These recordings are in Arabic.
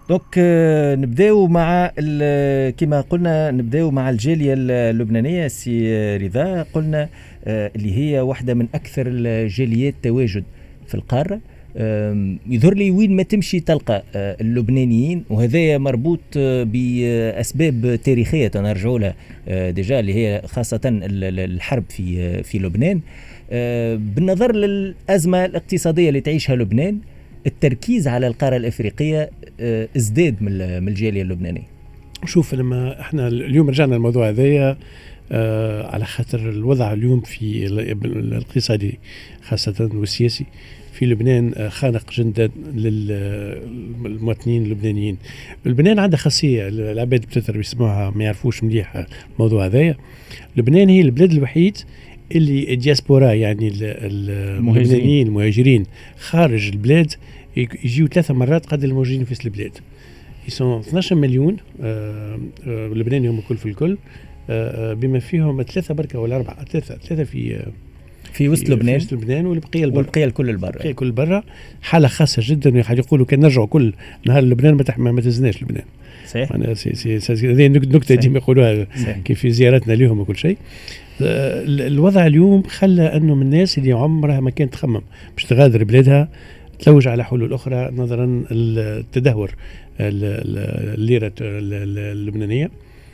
دوك نبداو مع كما قلنا نبداو مع الجالية اللبنانية. سي رضا قلنا اللي هي واحدة من أكثر الجاليات تواجد في القارة. يظهر لي وين ما تمشي تلقى اللبنانيين، وهذا مربوط بأسباب تاريخية نرجعوا لها ديجا، اللي هي خاصة الحرب في لبنان. بالنظر للأزمة الاقتصادية اللي تعيشها لبنان، التركيز على القارة الأفريقية ازداد من الجالية اللبنانية. شوف، لما احنا اليوم رجعنا الموضوع هذايا على خاطر الوضع اليوم في الاقتصادي خاصة والسياسي في لبنان خانق جدا للمواطنين اللبنانيين. لبنان عندها خاصية، العباد بتثر بيسموها ما يعرفوش مليح الموضوع هذايا. لبنان هي البلاد الوحيد اللي الدياسبورا، يعني اللبنانيين المهاجرين خارج البلاد يجيوا 3 مرات قد الموجودين في البلاد. يسون 12 مليون لبناني هم كل في الكل، بما فيهم 3 بركة ولا 4 3 في وسط لبنان والبقية الكل البرة. حالة خاصة جدا، يقولوا كان نرجعوا كل نهار لبنان ما تزناش لبنان. صحيح. هذه نكتة ديما يقولوها كيف في زيارتنا لهم وكل شيء. الوضع اليوم خلى أنه من الناس اللي عمرها ما كانت تخمم باش تغادر بلادها تلوج على حلول أخرى نظرا التدهور الليرة اللبنانية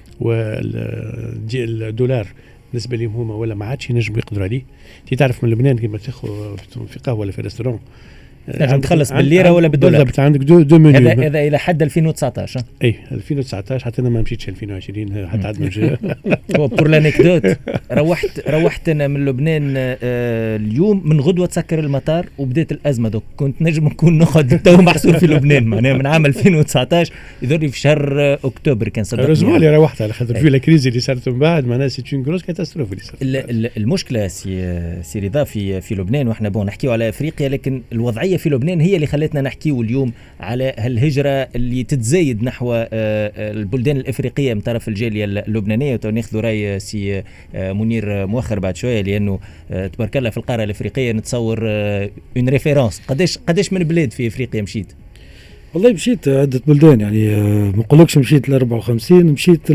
والدولار بالنسبة لهم هما ولا ما عادش ينجموا يقدروا عليه. تعرف من لبنان كما تاخذ في قهوة ولا في ريستوران لازم تخلص بالليرة ولا بالدولار. بالضبط، عندك دو منيو. هذا إلى حد 2019. اي 2019 حتى انا ما مشيتش 2020 حتى عاد ما بور لانكدوت روحت انا من لبنان اليوم، من غدوه تسكر المطار وبدات الازمه. دوك كنت نجم نكون نقعد تو محصور في لبنان معناها من عام 2019 يظهر لي في شهر اكتوبر كان صدق. رزموا لي روحت على خاطر في الكريزي اللي صارت من بعد معناها سي اون غروس كاتاستروف اللي صارت. المشكله سي رضا في لبنان، واحنا نحكيو على افريقيا، لكن الوضعيه في لبنان هي اللي خلتنا نحكيو اليوم على هالهجرة اللي تتزايد نحو البلدان الإفريقية من طرف الجالية اللبنانية. وناخذ رأي سي منير مؤخر بعد شوية، لأنه تبارك الله في القارة الإفريقية نتصور اون ريفيرانس. قداش من بلاد في إفريقيا مشيت؟ والله مشيت عدة بلدان، يعني ما نقولكش مشيت ل54، مشيت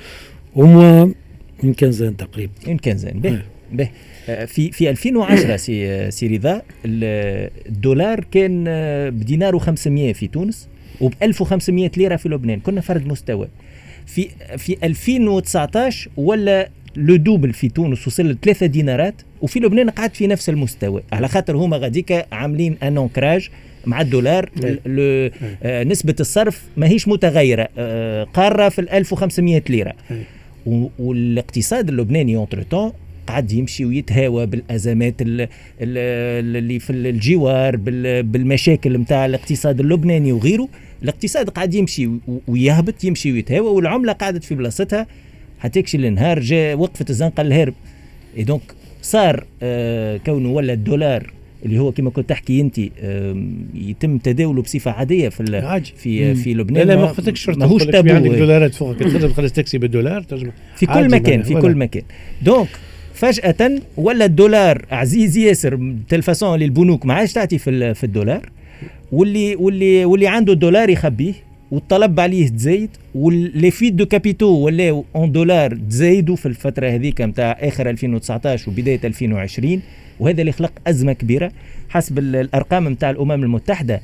هما من كنزان تقريبا. من كنزان به. في 2010 سي رضا الدولار كان بدينار و500 في تونس وب 1500 ليرة في لبنان. كنا فرد مستوى. في 2019 ولا لو دوبل في تونس وصل 3 دينارات، وفي لبنان قعد في نفس المستوى، على خاطر هما غاديك عاملين ان انكراج مع الدولار. نسبة الصرف ما هيش متغيرة، قارة في 1500 ليرة. والاقتصاد اللبناني اونتر قاعد يمشي ويتهاوى بالأزمات اللي في الجوار، بالمشاكل متاع الاقتصاد اللبناني وغيره. الاقتصاد قاعد يمشي ويهبط، يمشي ويتهاوى، والعملة قاعدت في بلاصتها حتكشي النهار جاء وقفت الزنقة الهرب. دونك صار كونه ولا الدولار اللي هو كما كنت تحكي انت يتم تداوله بصفه عاديه في لبنان. لا ما وقفتكش شرط ماهوش تابو. عندك دولارات فوق تقدر تخلص تاكسي بالدولار في كل مكان كل مكان. دونك فجأة ولا الدولار عزيز ياسر تلفاسون للبنوك ما عادش تعطي في الدولار، واللي عنده الدولار يخبيه، والطلب عليه تزايد، واللي فيد دو كابيتو ولا اون دولار تزايدوا في الفترة هذيك متاع آخر 2019 وبداية 2020. وهذا اللي خلق أزمة كبيرة. حسب الأرقام متاع الأمم المتحدة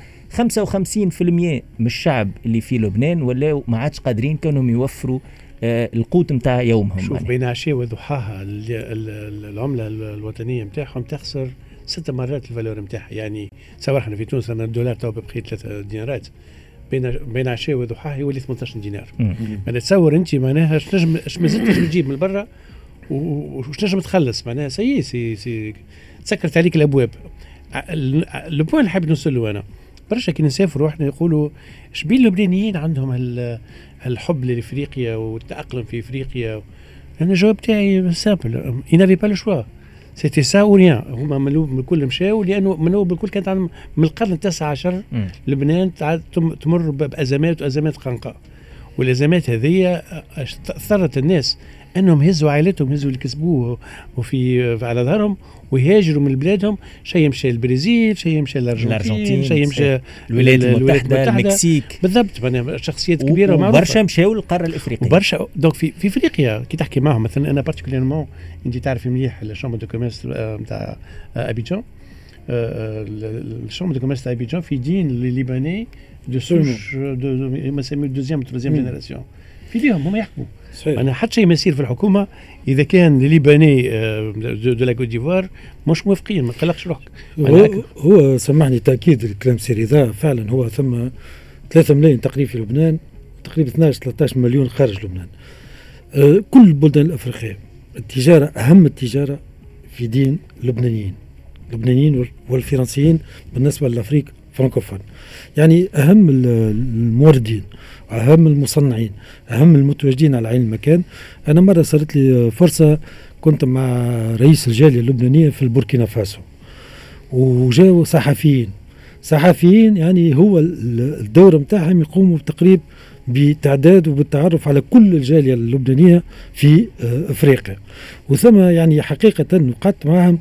55% من الشعب اللي في لبنان ولا ما عادش قادرين كانوا يوفروا القوت متاع يومهم. شوف بين عشية وضحاها العملة الوطنية متاعهم تخسر 6 مرات الفالور متاعها. يعني سواء احنا في تونس أن الدولار تو بقية 3 دينارات، بين عشية وضحاها يولي 18 دينار. ما تصور انت معناها اش ما زلت تجيب من برا وش نجم تخلص معناها سي تسكرت عليك الابواب. البوان اللي حاب نوصل له انا برشا كي نسافروا احنا يقولوا اش بين اللبنانيين عندهم الحب لافريقيا والتاقلم في افريقيا. انا الجواب تاعي سامبل، ينافي با لو شوا، سيتي سا او ريان. هما من الكل مشاو لانه من اول بالكل كانت عندهم من القرن التاسع عشر لبنان تمر بازمات خانقه، والازمات هذه اثرت الناس انهم هزوا عائلتهم، هزوا اللي كسبوه وفي على ظهرهم ويهاجروا من بلادهم. شيء مشى البرازيل، شيء مشى الارجنتين، شيء مشى الولايات المتحده، المكسيك. بالضبط، شخصيات كبيره ومعروفه. وبرشا مشاو للقاره الافريقيه وبرشا. دونك في افريقيا كي تحكي معهم مثلا، انا بارتيكوليرمون انت تعرف مليح الشامبر دو كوميرس نتاع ابيجان. الشامبر دو كوميرس تاع ابيجان في دين الليباني دو سوش ما يسميو دوزيام تروزيام جينيراسيون، في ليهم هما يحكموا. انا حتى شيء ما يصير في الحكومه اذا كان الليباني دو لا كوت ديفوار مش موافقين، ما تقلقش روحك. هو سمحني تاكيد الكلام سيري ذا فعلا. هو ثم 3 ملايين تقريبا في لبنان، تقريبا 12-13 مليون خارج لبنان. كل البلدان الافريقيه التجاره، اهم التجاره في دين اللبنانيين والفرنسيين بالنسبه للافريق فرانكوفون. يعني اهم الموردين، اهم المصنعين، اهم المتواجدين على عين المكان. انا مره صارت لي فرصه، كنت مع رئيس الجاليه اللبنانيه في البوركينا فاسو، وجاوا صحفيين يعني هو الدور نتاعهم يقوموا بتقريب بتعداد وبالتعرف على كل الجاليه اللبنانيه في افريقيا. وثم يعني حقيقه وقعدت معهم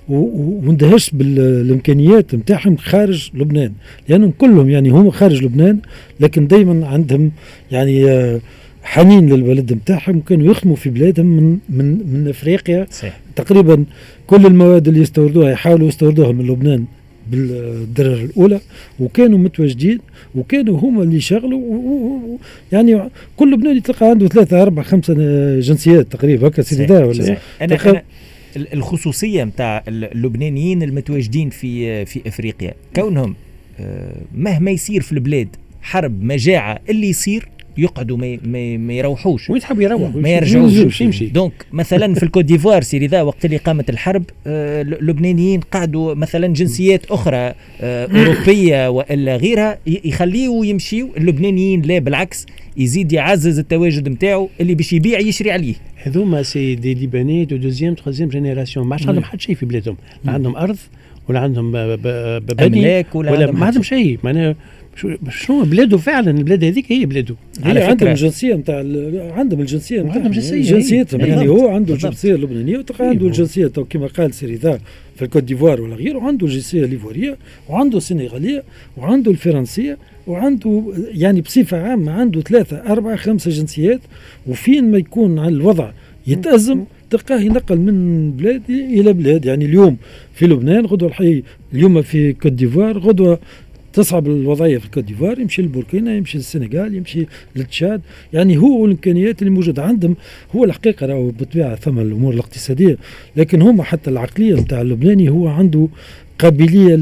واندهشت بالامكانيات نتاعهم خارج لبنان، لانهم كلهم يعني هم خارج لبنان لكن دائما عندهم يعني حنين للبلد نتاعهم، كانوا يخدموا في بلادهم من افريقيا. صحيح. تقريبا كل المواد اللي يستوردوها يحاولوا يستوردوها من لبنان بالدرجه الاولى، وكانوا متواجدين وكانوا هم اللي يشغلوا. يعني كل لبناني تلقى عنده 3 4 5 جنسيات تقريبا هكا سيدي دا ولا. أنا الخصوصيه نتاع اللبنانيين المتواجدين في افريقيا كونهم مهما يصير في البلاد، حرب مجاعه اللي يصير يقعدوا ما يروحوش، ويتحب يروح ما يرجعوش يمشي. دونك مثلا في الكوت ديفوار سيري ذا وقت اللي قامت الحرب، اللبنانيين قعدوا مثلا جنسيات اخرى اوروبيه والا غيرها يخليوا يمشيوا، اللبنانيين لا بالعكس يزيد يعزز التواجد نتاعو اللي باش يبيع يشري عليه. هذوما سي دي ليباني دو دوزيام تروزيام جينيراسيون، ما عندهم حد شيء في بلادهم، لا عندهم ارض ولا عندهم املاك ولا ما عندهم شيء. معناها شنو بلاده فعلا، البلاد هذيك هي بلاده. على عندهم الجنسيه نتاع عندهم الجنسيه نتاعهم جنسيتهم، يعني هو عنده الجنسيه اللبنانيه وتلقى عنده الجنسيه كما قال سيري ذا في الكوت ديفوار ولا غيره، وعنده الجنسيه الليفوريه وعنده السنغاليه وعنده الفرنسيه وعنده يعني بصفه عامه عنده 3 4 5 جنسيات. وفين ما يكون على الوضع يتأزم تلقاه ينقل من بلاد الى بلاد. يعني اليوم في لبنان، غدوه الحي اليوم في كوت ديفوار، غدوه تصعب الوضعيه في الكوت ديفوار، يمشي لبوركينا، يمشي للسنغال، يمشي للتشاد. يعني هو الامكانيات اللي موجوده عندهم. هو الحقيقه راهو بالطبيعه ثم الامور الاقتصاديه، لكن هم حتى العقليه نتاع اللبناني هو عنده قابليه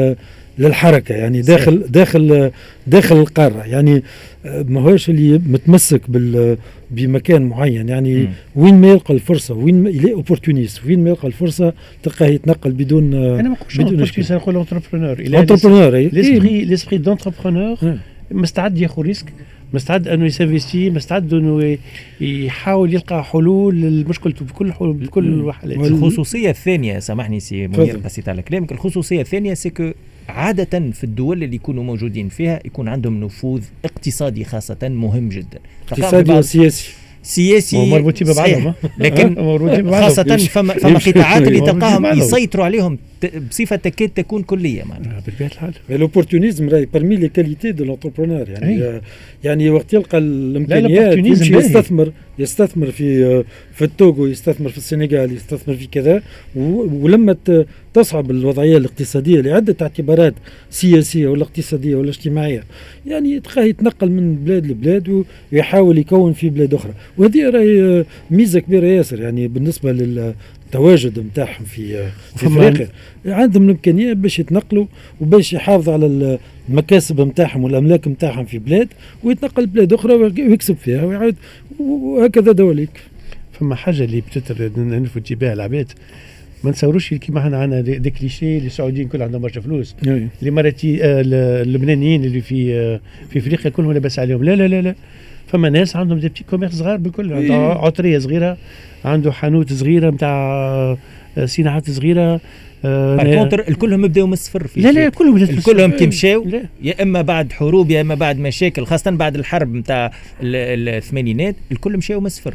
للحركه، يعني داخل القاره. يعني ما هوش اللي متمسك بمكان معين. يعني وين ما يلقى الفرصه، وين ما يلاقي اوبورتونيست، وين ما يلقى الفرصه تلقاه يتنقل بدون انا ما نقولش نقول انتربرونور، ليسبري دونتربرونور مستعد ياخذ ريسك، مستعد انه يسافيستي، مستعد انه يحاول يلقى حلول لمشكلته بكل الحالات. الخصوصيه الثانيه، سامحني سي منير قصيت على كلامك، الخصوصيه الثانيه سيكو عادة في الدول اللي يكونوا موجودين فيها يكون عندهم نفوذ اقتصادي خاصة مهم جدا، اقتصادي وسياسي مربوطين ببعضهم، لكن خاصة فما قطاعات اللي تلقاهم يسيطروا عليهم بصفة تكاد تكون كلية معنا. بالبيت الحال الاوبورتونيزم راهي برمي لي كاليتي دو لونتربرونور. يعني وقت يلقى الامكانيات يمشي يستثمر في التوغو، يستثمر في السنغال، يستثمر في كذا. ولما تصعب الوضعيه الاقتصاديه لعده اعتبارات سياسيه ولا اقتصاديه ولا اجتماعيه، يعني يتنقل من بلاد لبلاد ويحاول يكون في بلاد اخرى. وهذه راهي ميزه كبيره ياسر يعني بالنسبه للتواجد نتاعهم في افريقيا. عندهم الامكانيه باش يتنقلوا وباش يحافظوا على المكاسب نتاعهم والاملاك نتاعهم في بلاد، ويتنقل بلاد اخرى ويكسب فيها ويعود، وهكذا دواليك. فما حاجه اللي بتتر نلفوا انتباه العباد، ما نصوروش كيما احنا عندنا دي كليشيه اللي السعوديين كل عندهم برشا فلوس، اللي مراتي اللبنانيين اللي في افريقيا كلهم لاباس عليهم. لا لا لا لا، فما ناس عندهم دي بتي كوميرس صغار بالكل، عنده عطريه صغيره، عنده حانوت صغيره نتاع صناعات صغيره. الكلهم بداوا من الصفر. لا كلهم كي مشاو يا اما بعد حروب يا اما بعد مشاكل، خاصه بعد الحرب نتاع الثمانينات الكل مشاو من الصفر.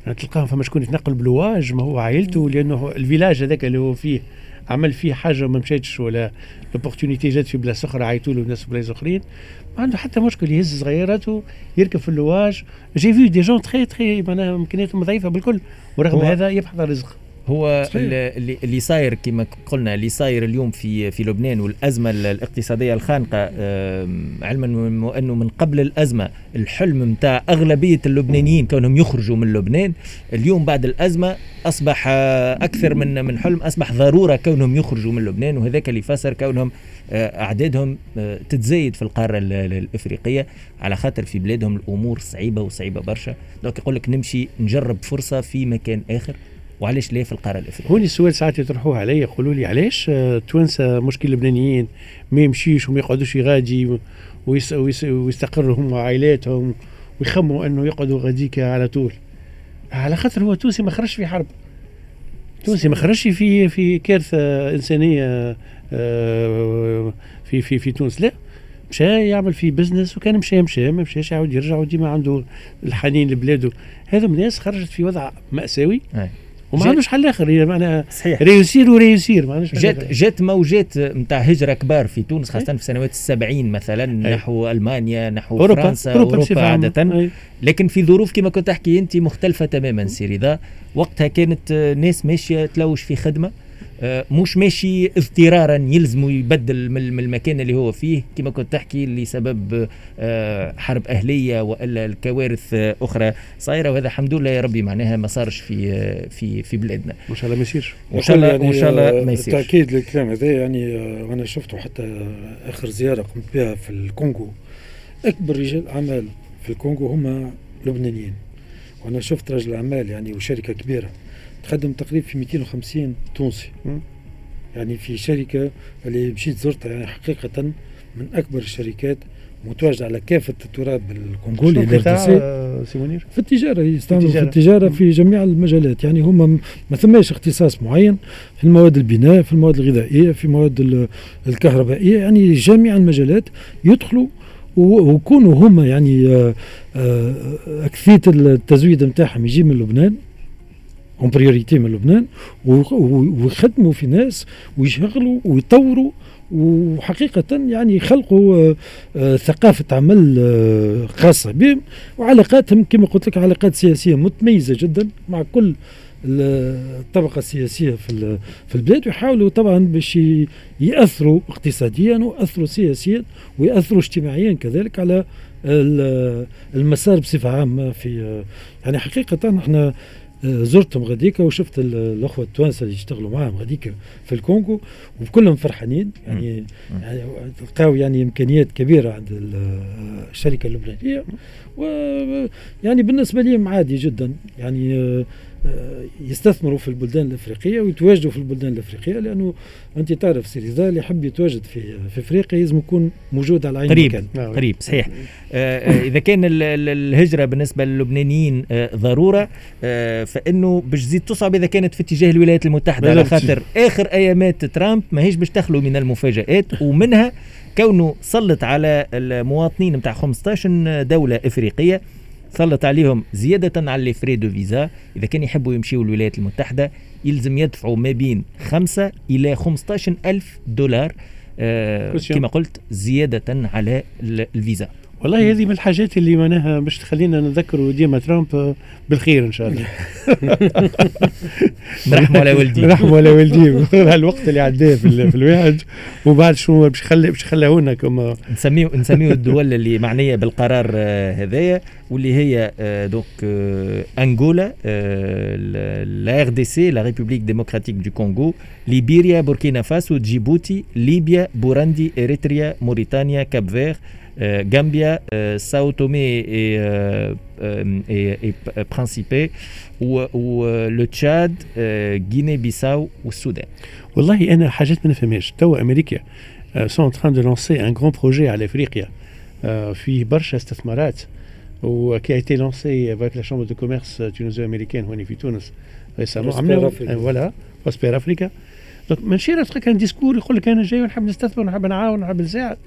تلقاهم فما شكون يتنقل بلواج ما هو عائلته، لانه الفيلاج هذاك اللي هو فيه عمل فيه حاجه وما مشاتش، ولا لوبورتونيتي جات في بلاصه اخرى عيطوا له الناس بلاصه اخرين، ما عنده حتى مشكل يهز صغيراته يركب في اللواج. جي في دي جون تخي معناها امكانياتهم ضعيفه بالكل، ورغم هذا يبحث عن رزق. هو اللي صاير كما قلنا، اللي صاير اليوم في لبنان والأزمة الاقتصادية الخانقة، علما أنه من قبل الأزمة الحلم متاع أغلبية اللبنانيين كونهم يخرجوا من لبنان، اليوم بعد الأزمة أصبح أكثر من حلم، أصبح ضرورة كونهم يخرجوا من لبنان، وهذاك اللي فسر كونهم أعدادهم تتزايد في القارة الإفريقية، على خاطر في بلادهم الأمور صعيبة وصعيبة برشا. دوك يقول لك نمشي نجرب فرصة في مكان آخر، وعلاش ليه في القاره الافريقيه؟ هوني السؤال ساعات يطرحوه علي، يقولوا لي علاش توانسه مشكل اللبنانيين ما يمشيش وما يقعدوش يغادي ويستقروا هم وعائلاتهم ويخموا انه يقعدوا غاديك على طول. على خاطر هو تونسي ما خرجش في حرب، تونسي ما خرجش في كارثه انسانيه في تونس، لا مشى يعمل في بزنس، وكان مشى ما مشاش يعاود يرجع، وديما عنده الحنين لبلاده. هذا الناس خرجت في وضع مأساوي وما عندوش حل اخر، هي معناها ريوسير ما عندوش. جات موجات نتاع هجره كبار في تونس، خاصه في سنوات ال70 مثلا، نحو المانيا، نحو فرنسا، اوروبا عاده. لكن في ظروف كما كنت تحكي انت مختلفه تماما سي رضا. وقتها كانت ناس ماشيه تلوش في خدمه، مش ماشي اضطرارا يلزموا يبدل من المكان اللي هو فيه كما كنت تحكي لسبب حرب أهلية وإلا الكوارث أخرى صايرة. وهذا الحمد لله يا ربي معناها ما صارش في بلادنا، ما شاء الله ما يصيرش، وإن شاء الله وإن شاء الله ما يصيرش. تأكيد للكلام هذا يعني. وأنا شفته حتى آخر زيارة قمت بها في الكونغو، أكبر رجال أعمال في الكونغو هم لبنانيين. وأنا شفت رجل أعمال يعني وشركة كبيرة تخدم تقريبا في 250 تونسي، يعني في شركة اللي مشيت زرتها يعني حقيقة من أكبر الشركات متواجدة على كافة التراب الكونغولي في التجارة، يستعملوا في التجارة في جميع المجالات. يعني هم ما ثماش اختصاص معين في المواد البناء، في المواد الغذائية، في مواد الكهربائية، يعني جميع المجالات يدخلوا ويكونوا هم يعني أكثية التزويد متاعهم يجي من لبنان اون بريوريتي من لبنان، ويخدموا في ناس ويشغلوا ويطوروا، وحقيقة يعني يخلقوا ثقافة عمل خاصة بهم، وعلاقاتهم كما قلت لك علاقات سياسية متميزة جدا مع كل الطبقة السياسية في البلاد، ويحاولوا طبعا باش يأثروا اقتصاديا ويأثروا سياسيا ويأثروا اجتماعيا كذلك على المسار بصفة عامة. في يعني حقيقة نحن زرتهم غاديكا وشفت الاخوه التوانسه اللي يشتغلوا معاهم غاديكا في الكونغو، وكلهم فرحانين يعني تلقاو يعني امكانيات كبيره عند الشركه اللبنانيه، ويعني بالنسبه لهم عادي جدا يعني يستثمروا في البلدان الافريقيه ويتواجدوا في البلدان الافريقيه، لانه انت تعرف سي رضا اللي يحب يتواجد في افريقيا لازم يكون موجود على عين قريب مكان. قريب صحيح. اذا كان الهجره بالنسبه للبنانيين ضروره، فانه باش تزيد تصعب اذا كانت في اتجاه الولايات المتحده، على خاطر اخر ايامات ترامب ماهيش باش تخلو من المفاجآت، ومنها كونه سلط على المواطنين نتاع 15 دوله افريقيه، سلط عليهم زيادة على الفري دو فيزا. إذا كان يحبوا يمشيوا الولايات المتحدة يلزم يدفعوا ما بين 5 إلى 15 ألف دولار كما قلت زيادة على الفيزا. والله هذه من الحاجات اللي معناها باش تخلينا نذكروا ديما ترامب بالخير ان شاء الله. نرحموا على والدي نرحموا على والدي الوقت اللي عداه في الواحد، وبعد شنو باش يخليونا كما نسميه الدول اللي معنيه بالقرار هذايا، واللي هي دونك انغولا، لا ار دي سي، لا ريبوبليك ديموكراتيك دو كونغو، ليبيريا، بوركينا فاسو، جيبوتي، ليبيا، بوراندي، اريتريا، موريتانيا، كاب فير، Gambia, Sao Tomé et Principe, ou le Tchad, Guinée-Bissau ou Soudan. والله أنا حاجات ما نفهمهاش. توا أمريكا sont en train de lancer un grand projet على أفريقيا في برشا استثمارات، وكي a été lancé avec la chambre de commerce tunisio-américaine هوني في تونس récemment. voilà Prosper Africa. donc من شيرة كان ديسكور يقول لك أنا جاي ونحب نستثمر ونحب نعاون ونحب نساعد،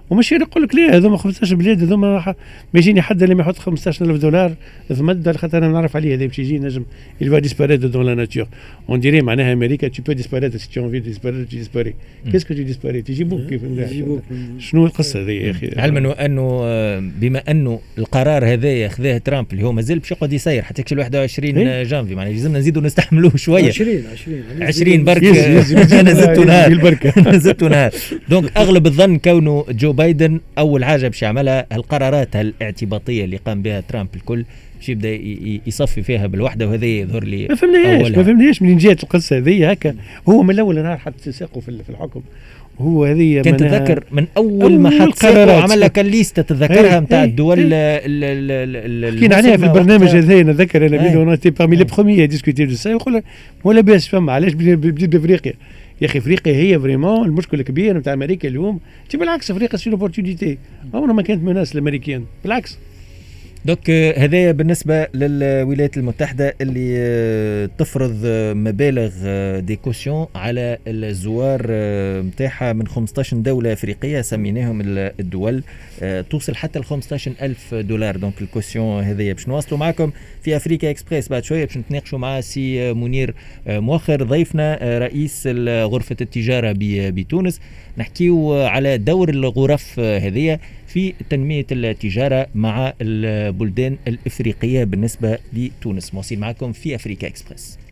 ومش يقول لك لا هذوما 15 بلاد هذوما ما يجيني حد اللي ما يحط $15,000 في مده خاطر انا نعرف عليه هذا باش يجي نجم il va disparaître dans la nature on dirait معناها امريكا tu peux disparaître si tu as envie de disparaître tu disparais qu'est-ce que tu disparais تجيبوك كيف شنو القصه هذه يا اخي علما انه بما انه القرار هذا خذاه ترامب اللي هو مازال باش يقعد يسير حتى يكشف 21 جانفي معناها لازمنا نزيدوا نستحملوه شويه 20 برك انا زدت نهار زدت نهار دونك اغلب الظن كونه جو بايدن اول حاجه باش يعملها القرارات الاعتباطيه اللي قام بها ترامب الكل باش يبدا يصفي فيها بالوحده وهذا يظهر لي ما فهمناش منين جات القصه هذه هكا هو من الاول نهار حط ساقه في الحكم هو هذه كنت تذكر من اول ما حط ساقه عمل لك الليسته تتذكرها نتاع الدول حكينا عليها في البرنامج هذا نتذكر انا بينو نتي بارمي لي بروميي ديسكوتي دو سا يقول ولا باس فما علاش بديت بافريقيا يا اخي افريقيا هي فريمون المشكل الكبير نتاع امريكا اليوم بالعكس افريقيا سي اوبورتونيتي عمرها ما كانت مناس الامريكان بالعكس دوك هذايا بالنسبة للولايات المتحدة اللي تفرض مبالغ دي كوشيون على الزوار متاعها من 15 دولة أفريقية سميناهم الدول توصل حتى $15,000 دونك الكوشيون هذايا باش نواصلوا معكم في أفريكا إكسبريس بعد شوية باش نتناقشوا مع سي منير مؤخر ضيفنا رئيس غرفة التجارة بتونس نحكيو على دور الغرف هذية في تنمية التجارة مع البلدان الإفريقية بالنسبة لتونس. مواصل معكم في أفريكا إكسبريس.